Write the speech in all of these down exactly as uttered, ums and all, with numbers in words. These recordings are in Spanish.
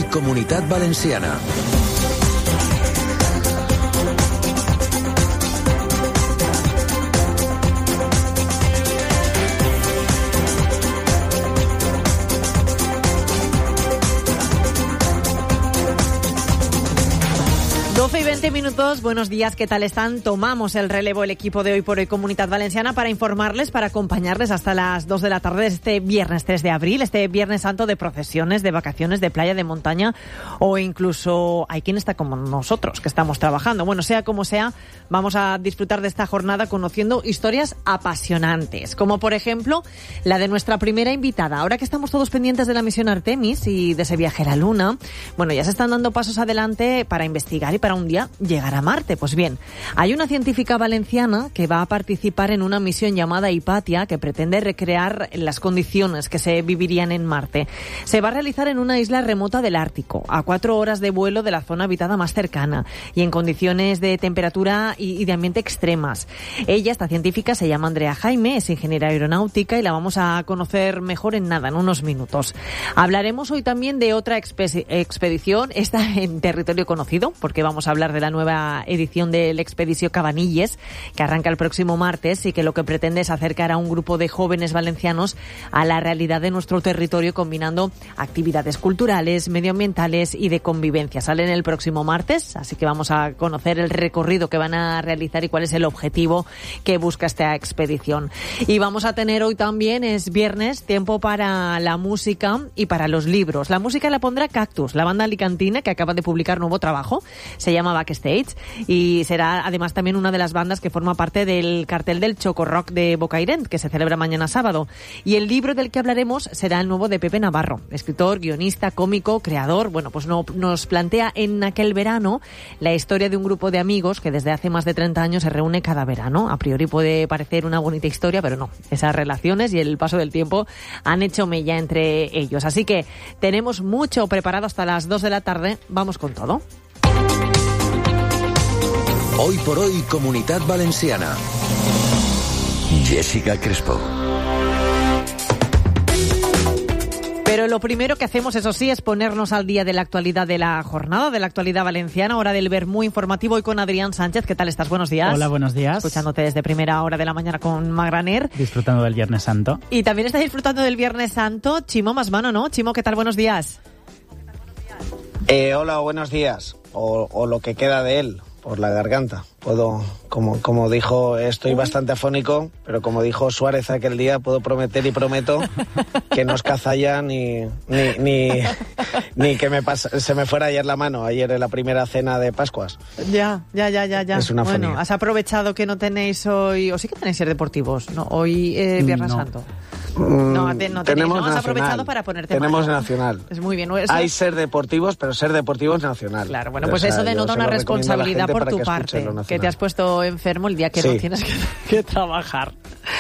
Comunitat Valenciana. doce y veinte minutos, buenos días, ¿qué tal están? Tomamos el relevo el equipo de Hoy por Hoy Comunidad Valenciana para informarles, para acompañarles hasta las dos de la tarde este viernes tres de abril, este Viernes Santo de procesiones, de vacaciones, de playa, de montaña o incluso hay quien está como nosotros, que estamos trabajando. Bueno, sea como sea, vamos a disfrutar de esta jornada conociendo historias apasionantes, como por ejemplo la de nuestra primera invitada. Ahora que estamos todos pendientes de la misión Artemis y de ese viaje a la Luna, bueno, ya se están dando pasos adelante para investigar y para un día llegar a Marte. Pues bien, hay una científica valenciana que va a participar en una misión llamada Hipatia que pretende recrear las condiciones que se vivirían en Marte. Se va a realizar en una isla remota del Ártico, a cuatro horas de vuelo de la zona habitada más cercana y en condiciones de temperatura y de ambiente extremas. Ella, esta científica, se llama Andrea Jaime, es ingeniera aeronáutica y la vamos a conocer mejor en nada, en unos minutos. Hablaremos hoy también de otra expe- expedición, esta en territorio conocido, porque vamos a hablar de la nueva edición del Expedició Cabanilles, que arranca el próximo martes y que lo que pretende es acercar a un grupo de jóvenes valencianos a la realidad de nuestro territorio, combinando actividades culturales, medioambientales y de convivencia. Salen el próximo martes, así que vamos a conocer el recorrido que van a realizar y cuál es el objetivo que busca esta expedición. Y vamos a tener hoy también, es viernes, tiempo para la música y para los libros. La música la pondrá Cactus, la banda alicantina que acaba de publicar nuevo trabajo, se llama Backstage y será además también una de las bandas que forma parte del cartel del Choco Rock de Bocairent, que se celebra mañana sábado. Y el libro del que hablaremos será el nuevo de Pepe Navarro, escritor, guionista, cómico, creador. Bueno, pues no, nos plantea en aquel verano la historia de un grupo de amigos que desde hace más de treinta años se reúne cada verano. A priori puede parecer una bonita historia, pero no. Esas relaciones y el paso del tiempo han hecho mella entre ellos. Así que tenemos mucho preparado hasta las dos de la tarde. Vamos con todo. Hoy por Hoy Comunitat Valenciana. Jessica Crespo. Pero lo primero que hacemos, eso sí, es ponernos al día de la actualidad de la jornada, de la actualidad valenciana, hora del Vermú informativo y con Adrián Sánchez. ¿Qué tal estás? Buenos días. Hola, buenos días. Escuchándote desde primera hora de la mañana con Magraner. Disfrutando del Viernes Santo. Y también estás disfrutando del Viernes Santo, Chimo Masmano, ¿no? Chimo, ¿qué tal? Buenos días. Eh, hola, buenos días. O, o lo que queda de él. Por la garganta. Puedo, como, como dijo, estoy bastante afónico, pero como dijo Suárez aquel día, puedo prometer y prometo que no os cazalla ni, ni, ni, ni que me pasa, se me fuera ayer la mano, ayer en la primera cena de Pascuas. Ya, ya, ya, ya, ya. Es una bueno, afonía. has aprovechado que no tenéis hoy, o sí que tenéis ser deportivos, ¿no? Hoy eh, Viernes No. Santo. Mm, No, te, no tenéis, tenemos ¿no? Has nacional. aprovechado para ponerte Tenemos malo. nacional. Es muy bien. Eso, Hay ser deportivos, pero ser deportivos nacional. Claro, bueno, O pues sea, eso yo denota se una lo recomiendo a la responsabilidad gente por para tu que escuche parte, lo que nacional. te has puesto enfermo el día que Sí. no tienes que, que trabajar.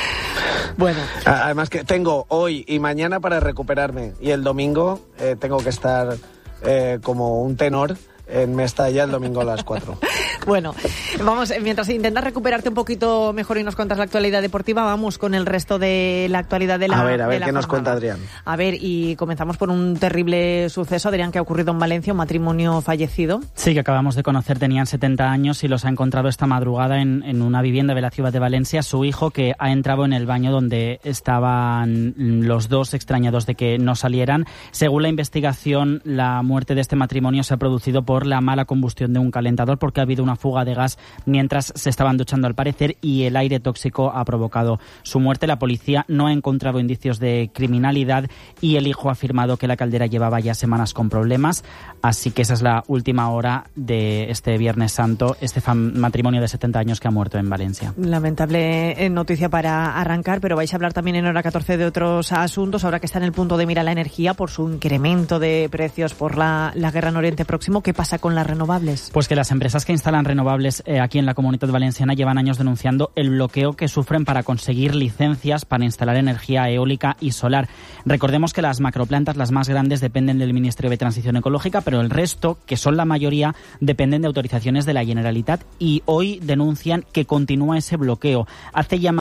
Bueno. Además que tengo hoy y mañana para recuperarme y el domingo eh, tengo que estar eh, como un tenor en Mestalla el domingo a las cuatro. Bueno, vamos, mientras intentas recuperarte un poquito mejor y nos cuentas la actualidad deportiva, vamos con el resto de la actualidad de la A ver, a ver, de la ¿qué nos jornada. cuenta Adrián? A ver, y comenzamos por un terrible suceso, Adrián, que ha ocurrido en Valencia, un matrimonio fallecido. Sí, que acabamos de conocer, tenían setenta años y los ha encontrado esta madrugada en, en una vivienda de la ciudad de Valencia. Su hijo, que ha entrado en el baño donde estaban los dos, extrañados de que no salieran. Según la investigación, la muerte de este matrimonio se ha producido por la mala combustión de un calentador, porque ha habido una fuga de gas mientras se estaban duchando al parecer y el aire tóxico ha provocado su muerte. La policía no ha encontrado indicios de criminalidad y el hijo ha afirmado que la caldera llevaba ya semanas con problemas. Así que esa es la última hora de este Viernes Santo, este fam- matrimonio de setenta años que ha muerto en Valencia. Lamentable noticia para arrancar, pero vais a hablar también en hora catorce de otros asuntos, ahora que está en el punto de mira la energía por su incremento de precios por la, la guerra en Oriente Próximo. ¿Qué pasa con las renovables? Pues que las empresas que instalan renovables eh, aquí en la Comunitat Valenciana llevan años denunciando el bloqueo que sufren para conseguir licencias para instalar energía eólica y solar. Recordemos que las macroplantas, las más grandes, dependen del Ministerio de Transición Ecológica, pero el resto, que son la mayoría, dependen de autorizaciones de la Generalitat y hoy denuncian que continúa ese bloqueo. Hace ya